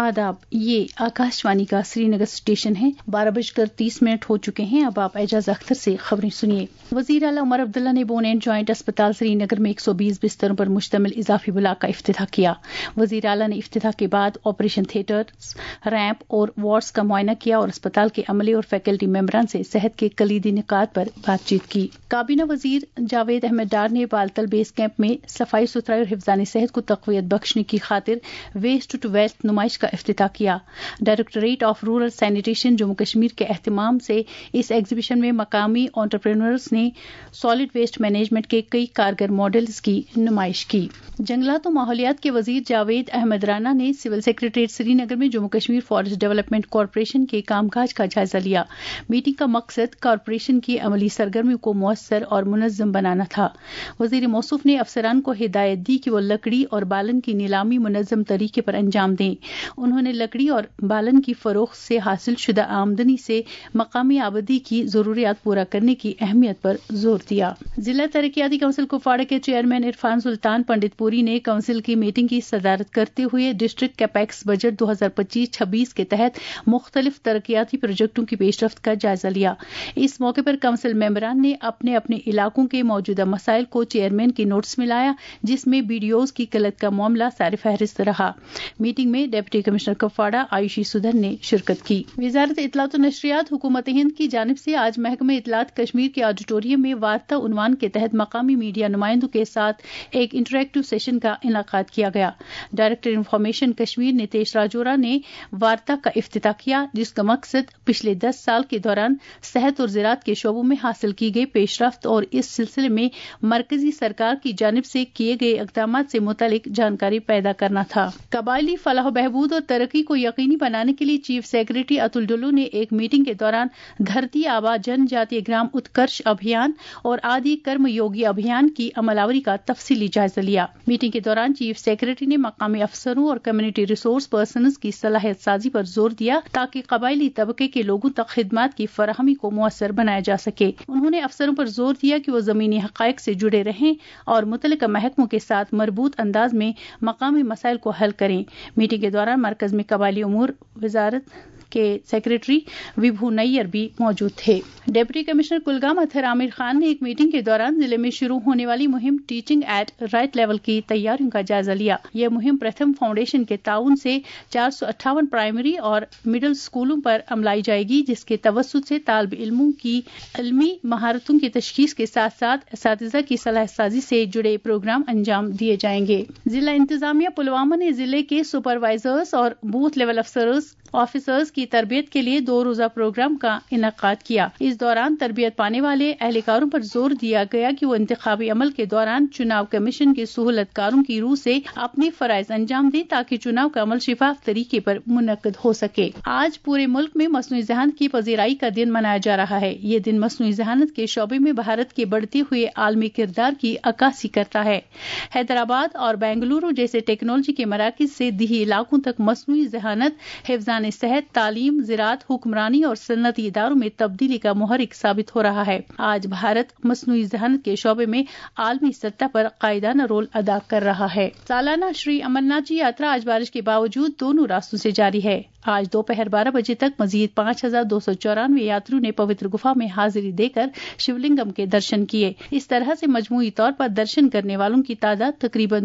आदाब, ये आकाशवाणी का श्रीनगर स्टेशन है। 12:30 हो चुके हैं। अब आप एजाज अख्तर से खबरें सुनिए। वजीर आला उमर अब्दुल्ला ने बोन एंड जॉइंट अस्पताल श्रीनगर में 120 बिस्तरों पर मुश्तमिल इजाफी ब्लॉक का इफ्तिताह किया। वजीर आला ने इफ्तिताह के बाद ऑपरेशन थिएटर्स, रैंप और वार्ड्स का मुआयना किया और अस्पताल के अमले और फैकल्टी मेंबरान से सेहत के कलीदी निकात पर बातचीत की। काबीना वजीर जावेद अहमद डार ने बालतल बेस कैंप में सफाई सुथराई और हिफ्जान सेहत को तक़वियत बख्शने की खातिर वेस्ट टू वेल्थ नुमाइश का इफ्तिताह किया। Directorate of rural sanitation Jammu Kashmir के एहतमाम से इस एग्जीबिशन में मकामी एंटरप्रेन्योर्स ने सॉलिड वेस्ट मैनेजमेंट के कई कारगर मॉडल्स की नुमाइश की। जंगलात और माहौलियात के वजीर जावेद अहमद राना ने सिविल सेक्रेटरीट श्रीनगर में Jammu Kashmir forest development corporation के कामकाज का जायजा लिया। मीटिंग का मकसद कॉरपोरेशन की अमली सरगर्मियों को मुअस्सर और मुनज़्ज़म बनाना था। वजीर मौसूफ ने अफसरान को हिदायत दी कि वो लकड़ी और बालन की नीलामी मुनज़्ज़म तरीके पर अंजाम दें। उन्होंने लकड़ी और बालन की फरोख्त से हासिल शुदा आमदनी से मकामी आबादी की जरूरियात पूरा करने की अहमियत पर जोर दिया। जिला तरक्याती काउंसिल कुपवाड़ा के चेयरमैन इरफान सुल्तान पंडितपुरी ने काउंसिल की मीटिंग की सदारत करते हुए डिस्ट्रिक्ट कैपेक्स बजट 2025-26 के तहत मुख्तलिफ तरक्याती प्रोजेक्टों की पेशरफ्त का जायजा लिया। इस मौके पर काउंसिल मेंबरान ने अपने अपने इलाकों के मौजूदा मसाइल को चेयरमैन की नोटिस में लाया, जिसमें बीडीओज की किल्लत का मामला सारे फहरिस्त रहा। मीटिंग में डिप्टी कमिश्नर कुपवाड़ा आयुषी सुधन ने शिरकत की। वजारत इत्तलात और नशरियात हुकूमत हिंद की जानिब से आज महकमे इत्तलात कश्मीर के ऑडिटोरियम में वार्ता उन्वान के तहत मकामी मीडिया नुमाइंदों के साथ एक इंटरैक्टिव सेशन का इनेकाद किया गया। डायरेक्टर इंफॉर्मेशन कश्मीर नितेश राजौरा ने वार्ता का इफ्तिताह किया, जिसका मकसद पिछले 10 साल के दौरान सेहत और ज़राअत के शोबों में हासिल की गई पेशरफ्त और इस सिलसिले में मरकजी सरकार की जानिब से किए गए इक़दाम से मुतालिक जानकारी पैदा करना था। कबायली फलाह बहबूद और तरक्की को यकीनी बनाने के लिए चीफ सेक्रेटरी अतुल डुल्लू ने एक मीटिंग के दौरान धरती आबा जनजातीय ग्राम उत्कर्ष अभियान और आदि कर्म योगी अभियान की अमलावरी का तफसीली जायजा लिया। मीटिंग के दौरान चीफ सेक्रेटरी ने मकामी अफसरों और कम्युनिटी रिसोर्स पर्सनस की सलाहियत साजी पर जोर दिया ताकि कबायली तबके के लोगों तक खिदमात की फराहमी को मुअस्सर बनाया जा सके। उन्होंने अफसरों पर जोर दिया कि वो जमीनी हक़ाइक़ से जुड़े रहें और मुतल्लिका महकमों के साथ मरबूत अंदाज में मकामी मसाइल को हल करें। मीटिंग के दौरान मरकज में कबायली उमूर वजारत के सेक्रेटरी विभू नैयर भी मौजूद थे। डिप्टी कमिश्नर कुलगाम अतहर आमिर खान ने एक मीटिंग के दौरान जिले में शुरू होने वाली मुहिम टीचिंग एट राइट लेवल की तैयारियों का जायजा लिया। यह मुहिम प्रथम फाउंडेशन के ताउन से 458 प्राइमरी और मिडिल स्कूलों पर अमलाई जाएगी, जिसके तवस्सुत से तालिब इल्मों की इल्मी महारतों की तशखीस के साथ साथ असातिज़ा की सलाह साजी से जुड़े प्रोग्राम अंजाम दिए जाएंगे। जिला इंतजामिया पुलवामा ने जिले के सुपरवाइजर्स और बूथ लेवल ऑफिसर्स की तरबियत के लिए 2 रोजा प्रोग्राम का इनेकाद किया। इस दौरान तरबियत पाने वाले एहलकारों पर जोर दिया गया कि वो इंतखाबी अमल के दौरान चुनाव कमीशन के सहूलतकारों की रूह से अपने फराइज अंजाम दें ताकि चुनाव का अमल शिफाफ तरीके पर मुनक्कद हो सके। आज पूरे मुल्क में मसनूई ज़हानत की पजीराई का दिन मनाया जा रहा है। ये दिन मसनूई ज़हानत के शोबे में भारत के बढ़ते हुए आलमी किरदार की अक्कासी करता है। हैदराबाद और बेंगलुरु जैसे टेक्नोलॉजी के मराकिज से दिही इलाकों तक मसनूई ज़हानत हिफ्ज़ान सेहत, तालीम, ज़राअत, हुक्मरानी और सन्नती इदारों में तब्दीली का मुहर्रिक साबित हो रहा है। आज भारत मसनूई ज़हानत के शोबे में आलमी सतह पर कायदाना रोल अदा कर रहा है। सालाना श्री अमरनाथ जी यात्रा आज बारिश के बावजूद दोनों रास्तों से जारी है। आज दोपहर 12 बजे तक मजीद 5294 यात्रियों ने पवित्र गुफा में हाजिरी देकर शिवलिंगम के दर्शन किए। इस तरह से मजमूई तौर पर दर्शन करने वालों की तादाद तकरीबन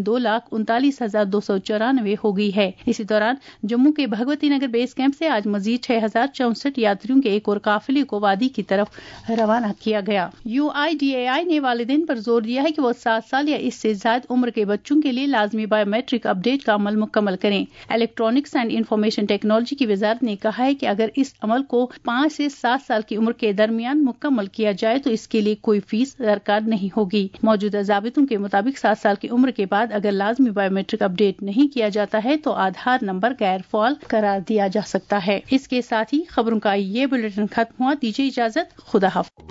2,39,294 हो गई है। इसी दौरान जम्मू के भगवती नगर बेस कैंप से आज मजीद 6,064 यात्रियों के एक और काफिले को वादी की तरफ रवाना किया गया। UIDAI ने वालिदैन पर जोर दिया है कि वो 7 साल या इससे ज्यादा उम्र के बच्चों के लिए लाजमी बायोमेट्रिक अपडेट का अमल मुकम्मल करें। इलेक्ट्रॉनिक्स एंड इंफॉर्मेशन टेक्नोलॉजी की वजारत ने कहा है कि अगर इस अमल को 5 से 7 साल की उम्र के दरमियान मुकम्मल किया जाए तो इसके लिए कोई फीस दरकार नहीं होगी। मौजूदा ज़ाबितों के मुताबिक 7 साल की उम्र के बाद अगर लाजमी बायोमेट्रिक अपडेट नहीं किया जाता है तो आधार नंबर गैर फाल करार दिया जा सकता है। इसके साथ ही खबरों का ये बुलेटिन खत्म हुआ। दीजिए इजाजत। खुदा हाफ़िज़।